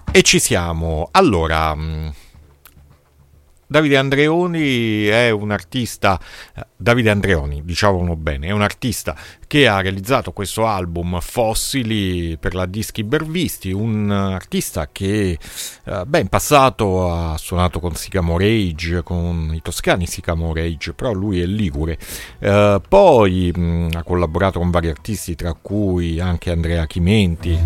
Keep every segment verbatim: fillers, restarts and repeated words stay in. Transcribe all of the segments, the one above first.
E ci siamo. Allora, mh, Davide Andreoni è un artista, eh, Davide Andreoni, diciamolo bene, è un artista che ha realizzato questo album Fossili per la Dischi Bervisti, un artista che eh, beh, in passato ha suonato con Sycamore Age, con i toscani Sycamore Age, però lui è ligure. Eh, poi mh, ha collaborato con vari artisti, tra cui anche Andrea Chimenti.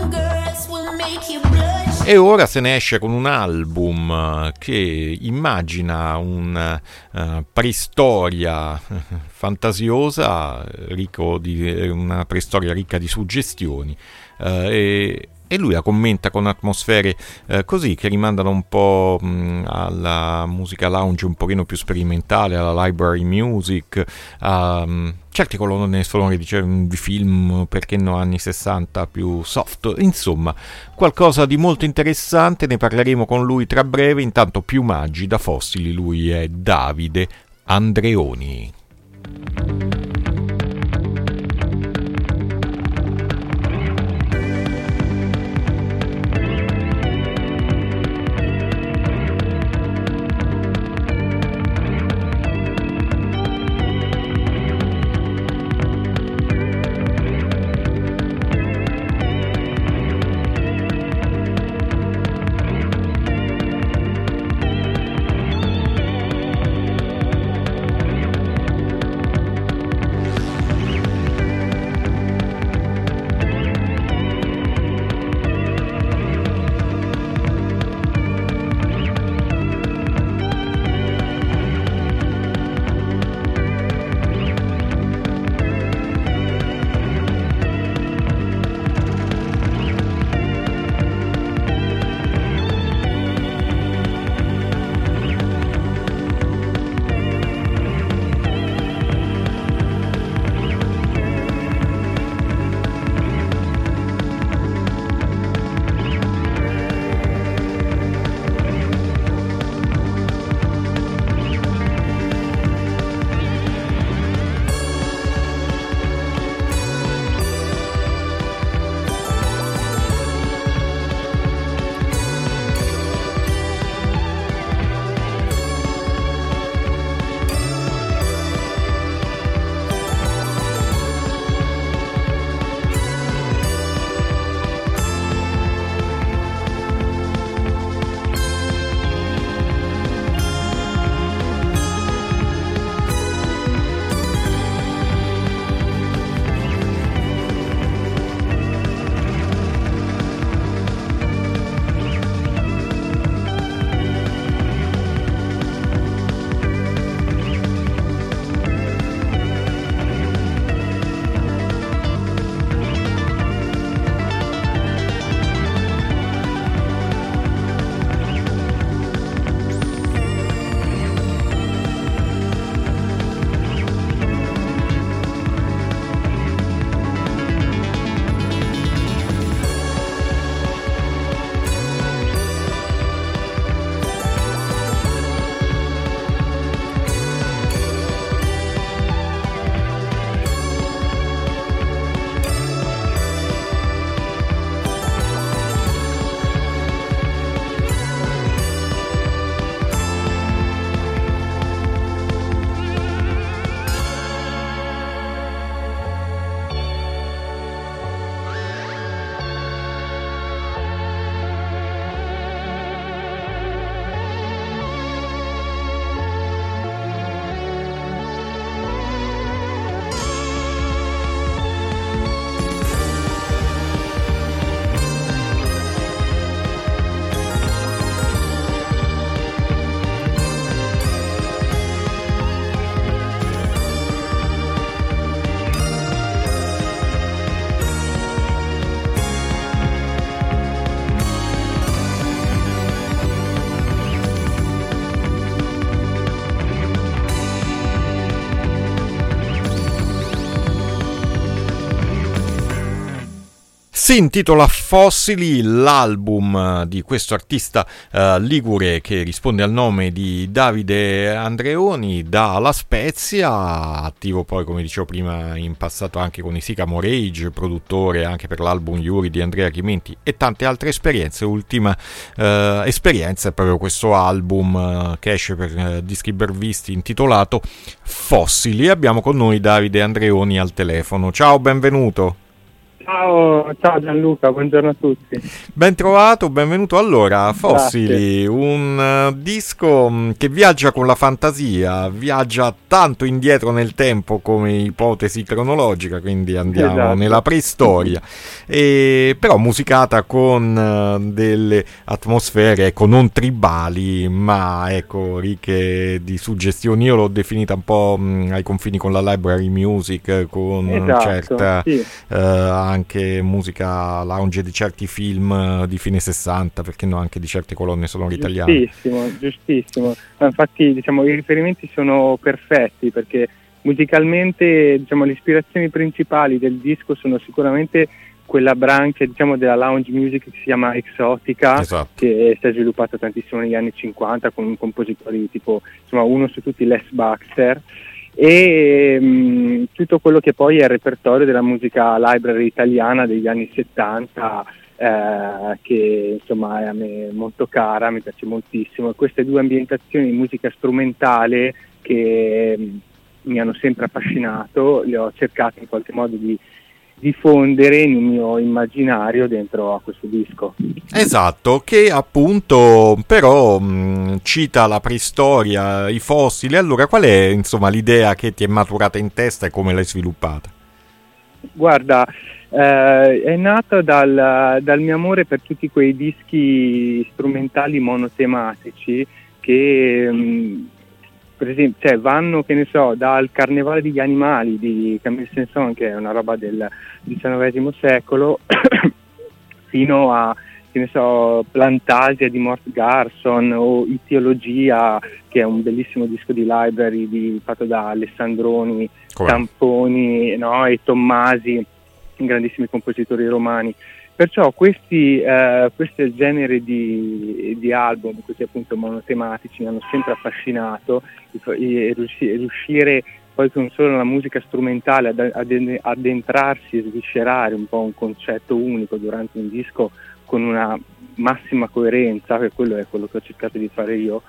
E ora se ne esce con un album che immagina una uh, preistoria fantasiosa, ricco di, una preistoria ricca di suggestioni, uh, e, e lui la commenta con atmosfere uh, così che rimandano un po' mh, alla musica lounge un pochino più sperimentale, alla library music, a um, certi colonne sonore di, di film, perché no, anni sessanta più soft, insomma qualcosa di molto interessante. Ne parleremo con lui tra breve. Intanto Piumaggi da Fossili, lui è Davide Andreoni. Si intitola Fossili, l'album di questo artista uh, ligure che risponde al nome di Davide Andreoni da La Spezia, attivo poi come dicevo prima in passato anche con i Sycamore Age, produttore anche per l'album Yuri di Andrea Chimenti e tante altre esperienze. Ultima uh, esperienza è proprio questo album uh, che esce per uh, Dischi Bervisti intitolato Fossili. Abbiamo con noi Davide Andreoni al telefono. Ciao, benvenuto. Ciao, ciao Gianluca, buongiorno a tutti. Ben trovato, benvenuto. Allora, Fossili, Grazie. un uh, disco um, che viaggia con la fantasia, viaggia tanto indietro nel tempo come ipotesi cronologica, quindi andiamo Esatto. nella preistoria, e, però musicata con uh, delle atmosfere, ecco, non tribali, ma ecco, ricche di suggestioni. Io l'ho definita un po' um, ai confini con la library music, con Esatto, certa... sì. Uh, anche musica lounge di certi film di fine sessanta, perché no, anche di certe colonne sonore italiane. Giustissimo, giustissimo. Infatti, diciamo, i riferimenti sono perfetti perché musicalmente, diciamo, le ispirazioni principali del disco sono sicuramente quella branca, diciamo, della lounge music che si chiama Exotica, esatto, che si è sviluppata tantissimo negli anni cinquanta con compositori tipo, insomma, uno su tutti Les Baxter, e mh, tutto quello che poi è il repertorio della musica library italiana degli anni settanta, eh, che insomma è a me molto cara, mi piace moltissimo, e queste due ambientazioni di musica strumentale che mh, mi hanno sempre affascinato, le ho cercate in qualche modo di diffondere nel mio immaginario dentro a questo disco. Esatto, che appunto però mh, cita la preistoria, i fossili. Allora, qual è insomma l'idea che ti è maturata in testa e come l'hai sviluppata? Guarda, eh, è nata dal, dal mio amore per tutti quei dischi strumentali monotematici che mh, per esempio, cioè, vanno, che ne so, dal Carnevale degli animali di Camille Saint-Saëns, che è una roba del diciannovesimo secolo, fino a, che ne so, Plantasia di Mort Garson o Etiologia, che è un bellissimo disco di library di, fatto da Alessandroni, Come? Camponi, no, e Tommasi, grandissimi compositori romani. Perciò questi, eh, questo genere di, di album, così appunto monotematici, mi hanno sempre affascinato, e riuscire poi con solo la musica strumentale ad, ad addentrarsi e sviscerare un po' un concetto unico durante un disco con una massima coerenza, che quello è quello che ho cercato di fare io,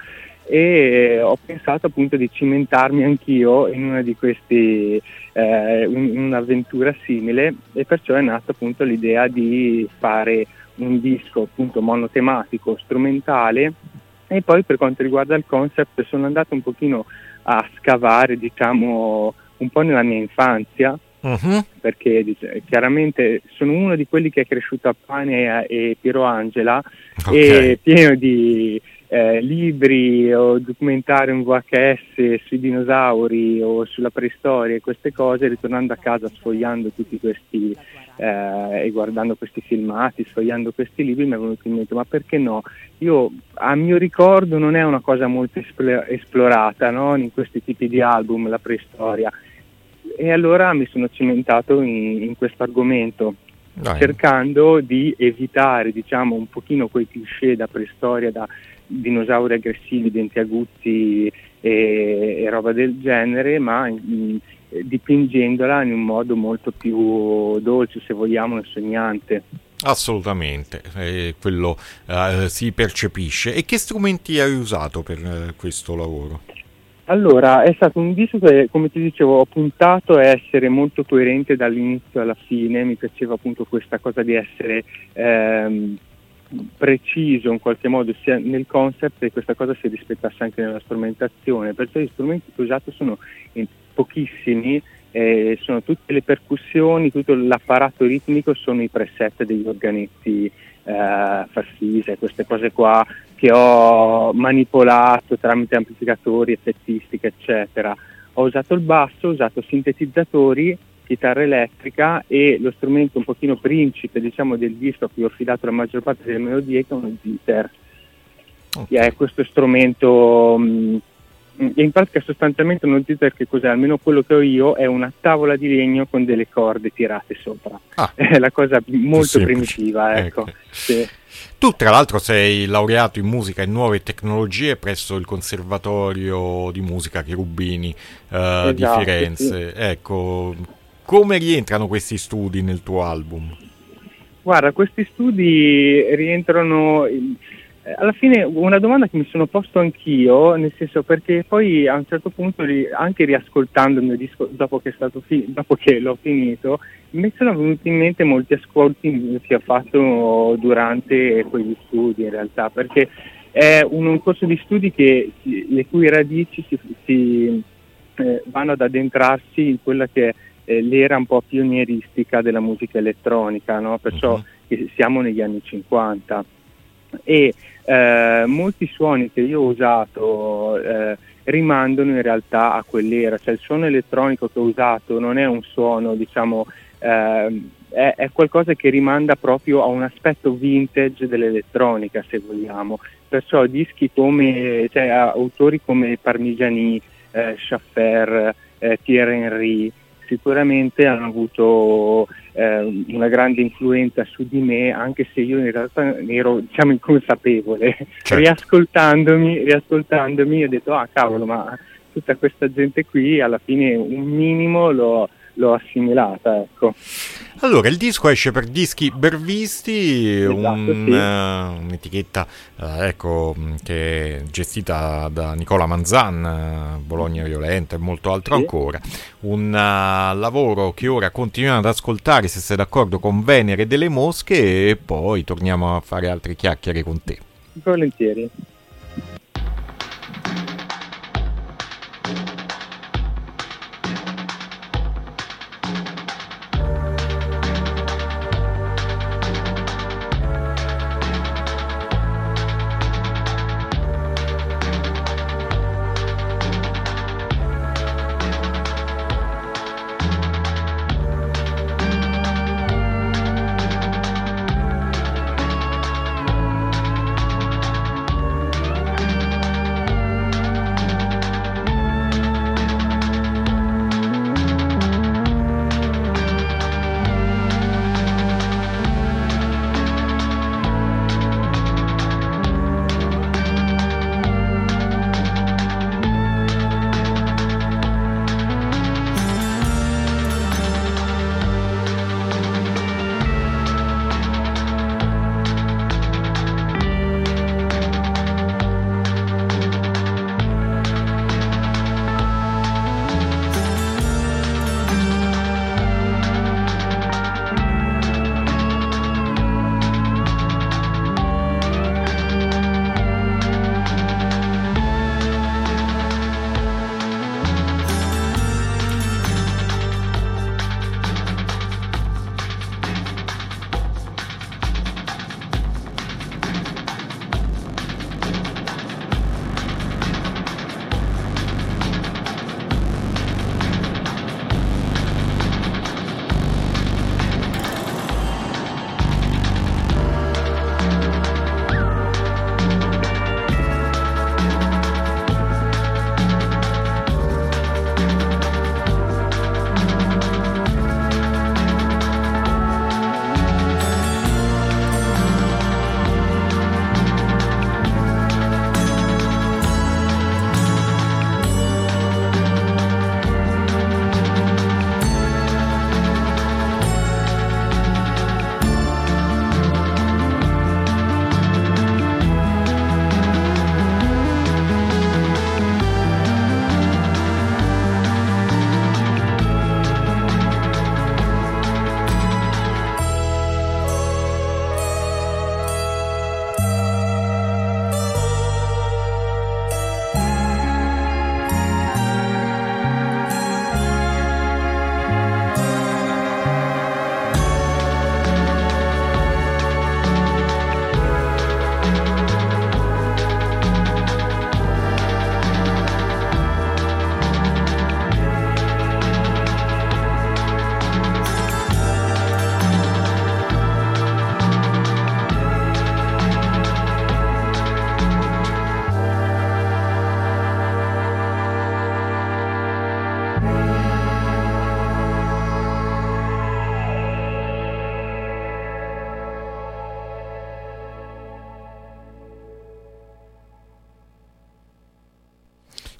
e ho pensato appunto di cimentarmi anch'io in una di questi eh, in un'avventura simile, e perciò è nata appunto l'idea di fare un disco appunto monotematico strumentale. E poi per quanto riguarda il concept sono andato un pochino a scavare, diciamo, un po' nella mia infanzia, uh-huh. perché dice, chiaramente sono uno di quelli che è cresciuto a Pane e Piero Angela, okay. e pieno di eh, libri o documentari in V H S sui dinosauri o sulla preistoria e queste cose, ritornando a casa sfogliando tutti questi eh, e guardando questi filmati, sfogliando questi libri, mi è venuto in mente, ma perché no? Io, a mio ricordo, non è una cosa molto espl- esplorata, no? In questi tipi di album, la preistoria. E allora mi sono cimentato in, in questo argomento, Dai. cercando di evitare, diciamo, un pochino quei cliché da preistoria, da dinosauri aggressivi, denti aguzzi e, e roba del genere, ma in, dipingendola in un modo molto più dolce, se vogliamo, e sognante. Assolutamente, eh, quello eh, si percepisce. E che strumenti hai usato per eh, questo lavoro? Allora, è stato un disco che, come ti dicevo, ho puntato a essere molto coerente dall'inizio alla fine. Mi piaceva appunto questa cosa di essere ehm, preciso in qualche modo sia nel concept, e questa cosa si rispettasse anche nella strumentazione. Perciò gli strumenti che ho usato sono in pochissimi, eh, sono tutte le percussioni, tutto l'apparato ritmico, sono i preset degli organetti eh, farfise, queste cose qua che ho manipolato tramite amplificatori, effettistica, eccetera. Ho usato il basso, ho usato sintetizzatori, chitarra elettrica, e lo strumento un pochino principe, diciamo, del disco a cui ho affidato la maggior parte delle melodie, che è uno zither, okay. che è questo strumento mh, in pratica sostanzialmente uno zither che cos'è? Almeno quello che ho io è una tavola di legno con delle corde tirate sopra. Ah, è la cosa molto primitiva, ecco. ecco. Sì. Tu tra l'altro sei laureato in musica e nuove tecnologie presso il Conservatorio di Musica Cherubini eh, esatto, di Firenze. Sì. Ecco, come rientrano questi studi nel tuo album? Guarda, questi studi rientrano... In... Alla fine una domanda che mi sono posto anch'io, nel senso, perché poi a un certo punto, anche riascoltando il mio disco dopo che, è stato fi- dopo che l'ho finito, mi sono venuti in mente molti ascolti che ho fatto durante quegli studi in realtà, perché è un, un corso di studi che le cui radici si, si eh, vanno ad addentrarsi in quella che è eh, l'era un po' pionieristica della musica elettronica, no? Perciò uh-huh. che siamo negli anni cinquanta. E eh, molti suoni che io ho usato eh, rimandano in realtà a quell'era, cioè il suono elettronico che ho usato non è un suono, diciamo, eh, è, è qualcosa che rimanda proprio a un aspetto vintage dell'elettronica, se vogliamo. Perciò dischi come, cioè autori come Parmigiani, eh, Schaffer, eh, Thierry Henry sicuramente hanno avuto eh, una grande influenza su di me, anche se io in realtà ne ero, diciamo, inconsapevole. Certo. Riascoltandomi, riascoltandomi ho detto, ah cavolo, ma tutta questa gente qui alla fine un minimo l'ho, l'ho assimilata, ecco. Allora, il disco esce per Dischi Bervisti, esatto, un, sì. uh, un'etichetta uh, ecco, che è gestita da Nicola Manzan, uh, Bologna Violenta e molto altro sì. ancora. Un uh, lavoro che ora continuiamo ad ascoltare, se sei d'accordo, con Venere delle Mosche, e poi torniamo a fare altre chiacchiere con te. Volentieri.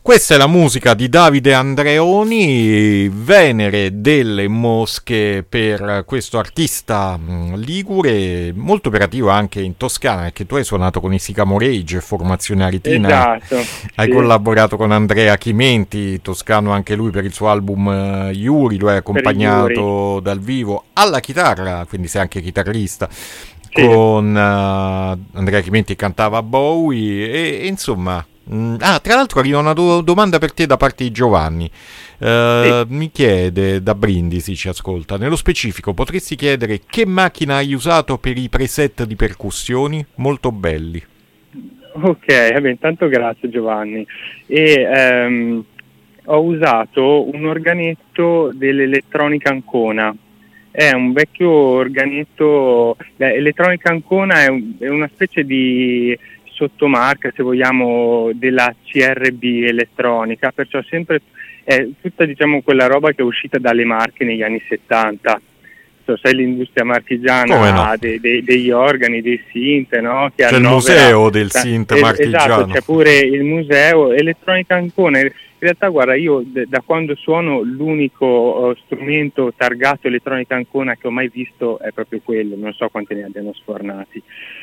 Questa è la musica di Davide Andreoni, Venere delle Mosche, per questo artista ligure, molto operativo anche in Toscana, perché tu hai suonato con i Sycamore Age, formazione aretina. Esatto, hai sì. collaborato con Andrea Chimenti, toscano anche lui, per il suo album uh, Yuri, lo hai accompagnato dal vivo alla chitarra, quindi sei anche chitarrista. Sì. Con uh, Andrea Chimenti che cantava Bowie e, e insomma... Mm, ah, tra l'altro arriva una do- domanda per te da parte di Giovanni. Uh, sì. Mi chiede, da Brindisi ci ascolta, nello specifico potresti chiedere che macchina hai usato per i preset di percussioni? Molto belli. Ok, vabbè, intanto grazie Giovanni. E um, ho usato un organetto dell'Elettronica Ancona. È un vecchio organetto, l'Elettronica Ancona è, un, è una specie di sottomarca, se vogliamo, della C R B elettronica, perciò sempre è tutta, diciamo, quella roba che è uscita dalle marche negli anni settanta. So, sai, l'industria marchigiana no? de, de, degli organi, dei synth, no? Che c'è il museo del synth es- marchigiano. Esatto, c'è pure il museo. Elettronica Ancona, in realtà, guarda, io de, da quando suono l'unico uh, strumento targato Elettronica Ancona che ho mai visto è proprio quello, non so quanti ne abbiano sfornati.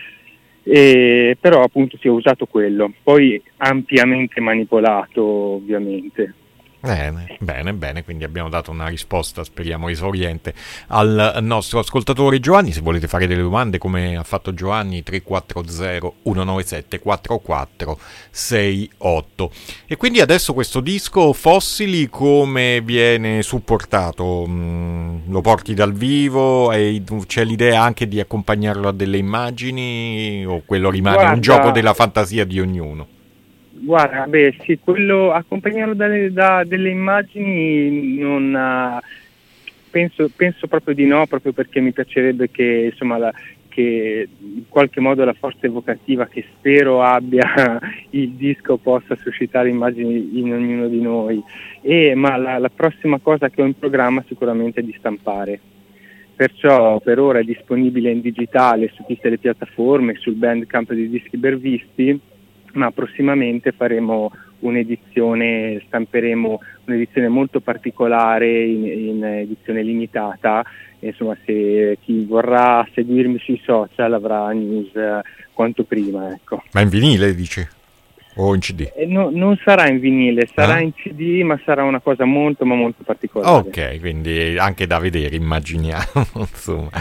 E, però appunto si è usato quello, poi ampiamente manipolato ovviamente. Bene, bene, bene, quindi abbiamo dato una risposta, speriamo esauriente, al nostro ascoltatore Giovanni. Se volete fare delle domande, come ha fatto Giovanni, tre quattro zero uno nove sette quattro quattro sei otto. E quindi adesso questo disco Fossili come viene supportato? Mm, lo porti dal vivo? E c'è l'idea anche di accompagnarlo a delle immagini o quello rimane Guarda, un gioco della fantasia di ognuno? Guarda, beh sì, quello accompagnarlo dalle, da delle immagini non uh, penso, penso proprio di no, proprio perché mi piacerebbe che insomma la, che in qualche modo la forza evocativa che spero abbia il disco possa suscitare immagini in ognuno di noi. E ma la, la prossima cosa che ho in programma sicuramente è di stampare. Perciò per ora è disponibile in digitale su tutte le piattaforme, sul Bandcamp di Dischi Bervisti, ma prossimamente faremo un'edizione, stamperemo un'edizione molto particolare in, in edizione limitata. Insomma, se chi vorrà seguirmi sui social avrà news eh, quanto prima, ecco. Ma in vinile, dici? O in C D? Eh, no, non sarà in vinile, sarà ah? in C D, ma sarà una cosa molto ma molto particolare. Ok, quindi anche da vedere, immaginiamo, insomma.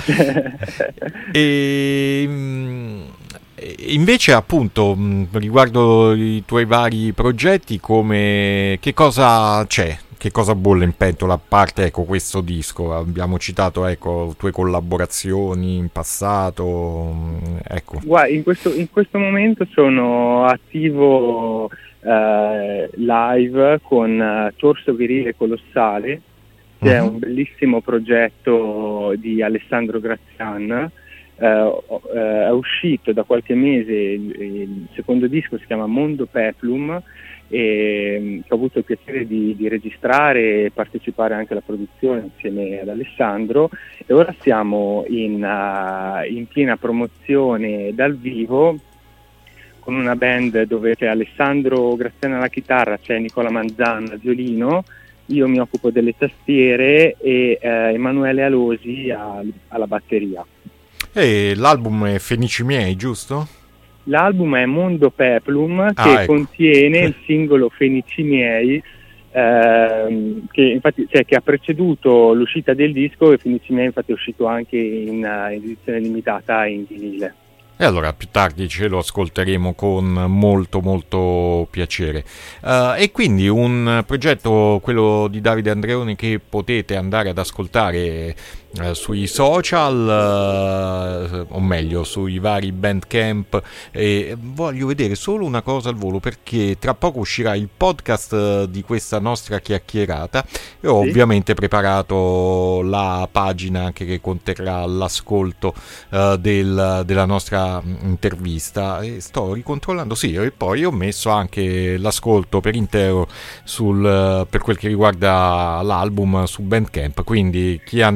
e... Invece, appunto, riguardo i tuoi vari progetti, come che cosa c'è? Che cosa bolle in pentola, a parte ecco questo disco? Abbiamo citato ecco tue collaborazioni in passato, ecco. Guarda, in questo, in questo momento sono attivo eh, live con uh, Torso Virile Colossale, che uh-huh. è un bellissimo progetto di Alessandro Grazian. Uh, uh, è uscito da qualche mese il, il secondo disco, si chiama Mondo Peplum, e ho avuto il piacere di, di registrare e partecipare anche alla produzione insieme ad Alessandro, e ora siamo in, uh, in piena promozione dal vivo con una band dove c'è Alessandro Graziano alla chitarra, c'è Nicola Manzan al violino, io mi occupo delle tastiere e uh, Emanuele Alosi a, alla batteria. E l'album è Fenici Miei, giusto? L'album è Mondo Peplum, ah, che ecco. contiene il singolo Fenici Miei, ehm, che infatti cioè, che ha preceduto l'uscita del disco, e Fenici Miei infatti è uscito anche in, uh, in edizione limitata in vinile. E allora più tardi ce lo ascolteremo con molto molto piacere. Uh, e quindi un progetto, quello di Davide Andreoni, che potete andare ad ascoltare uh, sui social, uh, o meglio sui vari Bandcamp. E voglio vedere solo una cosa al volo, perché tra poco uscirà il podcast di questa nostra chiacchierata e ho sì. ovviamente preparato la pagina anche che conterrà l'ascolto uh, del, della nostra intervista, e sto ricontrollando sì e poi ho messo anche l'ascolto per intero sul, per quel che riguarda l'album su Bandcamp, quindi chi andrà sulla bene,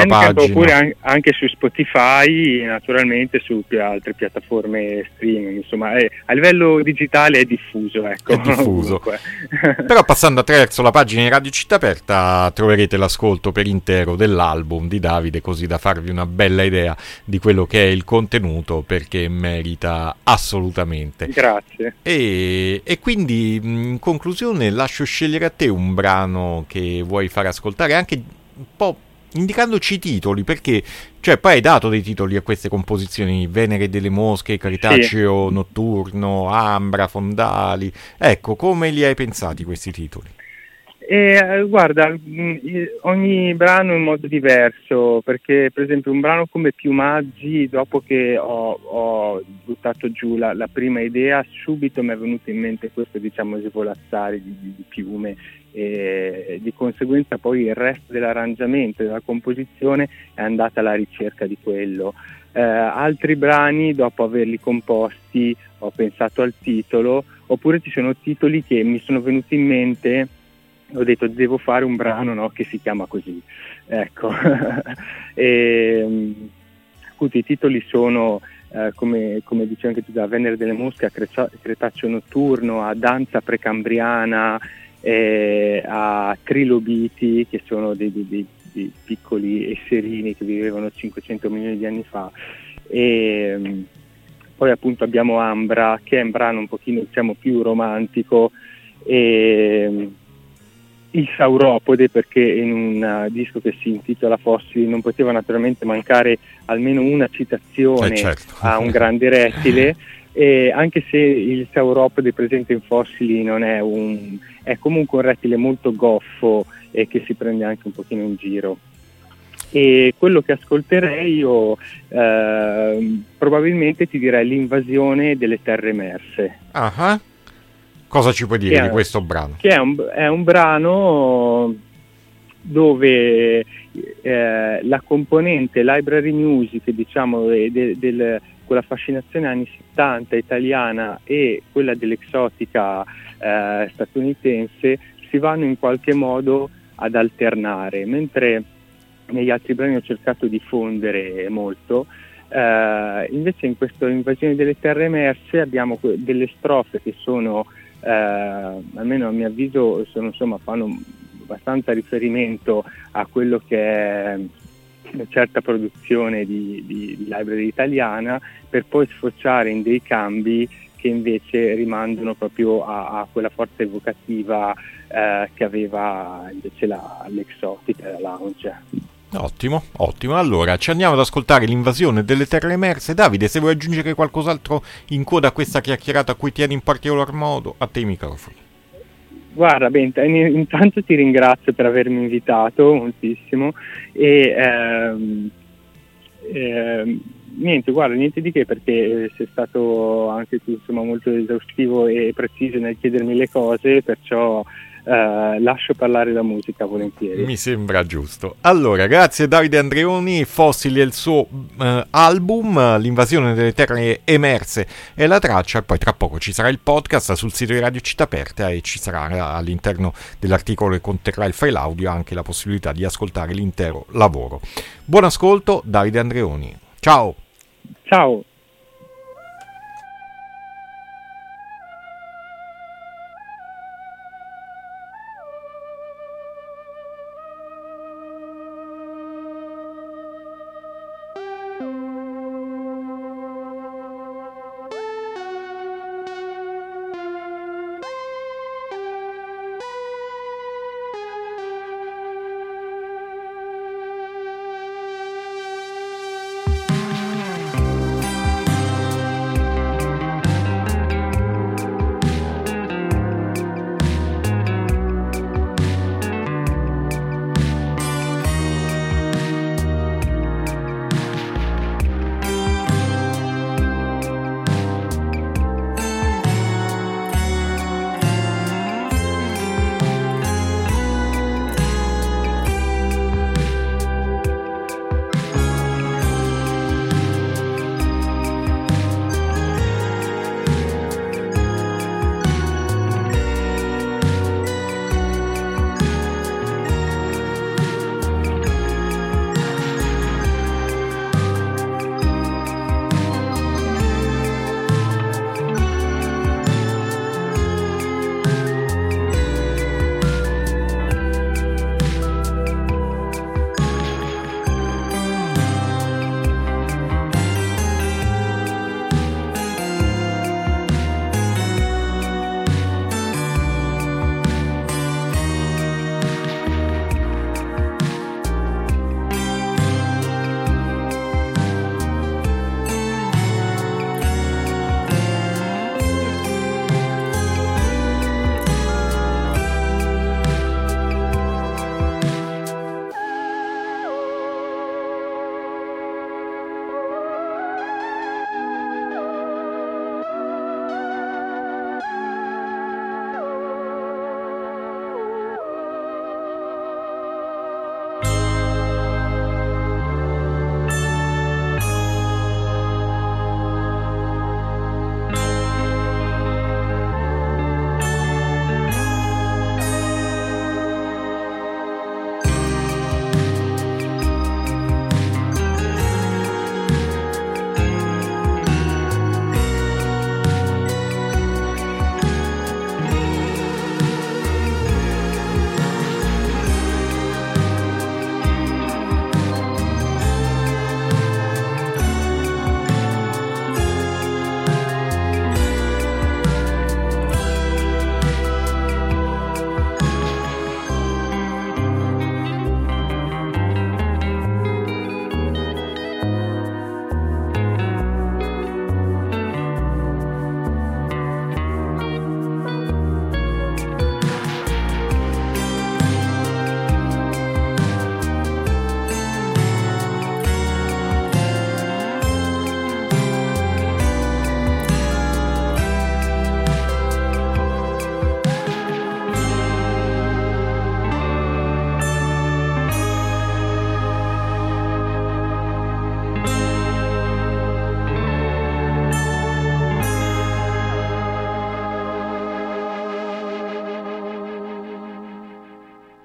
pagina. Oppure anche su Spotify, naturalmente su altre piattaforme streaming, insomma è, a livello digitale è diffuso, ecco. È diffuso. Però passando attraverso la pagina di Radio Città Aperta troverete l'ascolto per intero dell'album di Davide, così da farvi una bella idea di quello che è il contenuto, perché merita assolutamente. Grazie. E, e quindi in conclusione lascio scegliere a te un brano che vuoi far ascoltare, anche un po' indicandoci i titoli, perché cioè poi hai dato dei titoli a queste composizioni: Venere delle Mosche, Cretaceo, sì. Notturno, Ambra, Fondali. Ecco, come li hai pensati questi titoli? Eh, guarda, ogni brano in modo diverso, perché per esempio un brano come Piumaggi, dopo che ho, ho buttato giù la, la prima idea, subito mi è venuto in mente questo, diciamo, svolazzare di, di, di piume, e di conseguenza poi il resto dell'arrangiamento, della composizione è andata alla ricerca di quello. Eh, altri brani, dopo averli composti, ho pensato al titolo, oppure ci sono titoli che mi sono venuti in mente, ho detto devo fare un brano, no, che si chiama così, ecco. E, appunto, i titoli sono eh, come, come dicevo anche tu, da Venere delle Mosche a Cretaceo Notturno, a Danza Precambriana, eh, a Trilobiti, che sono dei, dei, dei, dei piccoli esserini che vivevano cinquecento milioni di anni fa, e poi appunto abbiamo Ambra, che è un brano un pochino, diciamo, più romantico, e il Sauropode, perché in un disco che si intitola Fossili non poteva naturalmente mancare almeno una citazione eh certo. a un grande rettile, e anche se il Sauropode presente in Fossili non è un è comunque un rettile molto goffo e che si prende anche un pochino in giro. E quello che ascolterei io eh, probabilmente ti direi L'invasione delle terre emerse. Uh-huh. Cosa ci puoi dire che di è, questo brano? Che è un, è un brano dove eh, la componente library music, diciamo, de, del, quella fascinazione anni settanta italiana e quella dell'exotica eh, statunitense si vanno in qualche modo ad alternare, mentre negli altri brani ho cercato di fondere molto. Eh, invece in questa Invasione delle terre emerse abbiamo delle strofe che sono Eh, almeno a mio avviso sono, insomma, fanno abbastanza riferimento a quello che è una certa produzione di, di, di library italiana, per poi sfociare in dei cambi che invece rimandano proprio a, a quella forza evocativa eh, che aveva invece la, l'exotica, la lounge. Ottimo, ottimo. Allora, ci andiamo ad ascoltare L'invasione delle terre emerse. Davide, se vuoi aggiungere qualcos'altro in coda a questa chiacchierata a cui tieni in particolar modo, a te i microfoni. Guarda, beh, intanto ti ringrazio per avermi invitato moltissimo e ehm, ehm, niente, guarda, niente di che, perché sei stato anche tu, insomma, molto esaustivo e preciso nel chiedermi le cose, perciò Uh, lascio parlare la musica volentieri. Mi sembra giusto. Allora, grazie Davide Andreoni. Fossili è il suo uh, album, L'invasione delle terre emerse è la traccia, e poi tra poco ci sarà il podcast sul sito di Radio Città Aperta e ci sarà all'interno dell'articolo che conterrà il file audio anche la possibilità di ascoltare l'intero lavoro. Buon ascolto, Davide Andreoni. Ciao. Ciao.